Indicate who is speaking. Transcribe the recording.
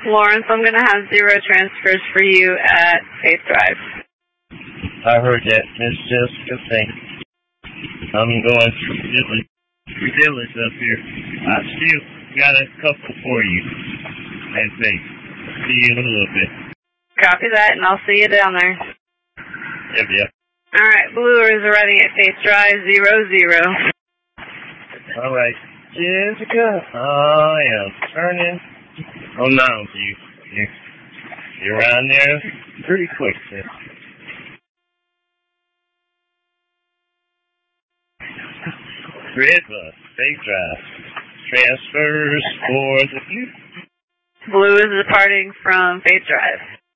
Speaker 1: Lawrence, I'm going to have 0 transfers for you at Faith Drive.
Speaker 2: I heard that, Miss Jessica. Thanks. I'm going village up here. I still got a couple for you. And Faith. See you in a little bit.
Speaker 1: Copy that, and I'll see you down there.
Speaker 2: Yep.
Speaker 1: All right, Blue is arriving at Faith Drive, 00.
Speaker 2: All right. Jessica, I am turning. Oh, no, you're around there pretty quick, sis. Red bus, Faith Drive. Transfers for the
Speaker 1: Blue is departing from Faith Drive.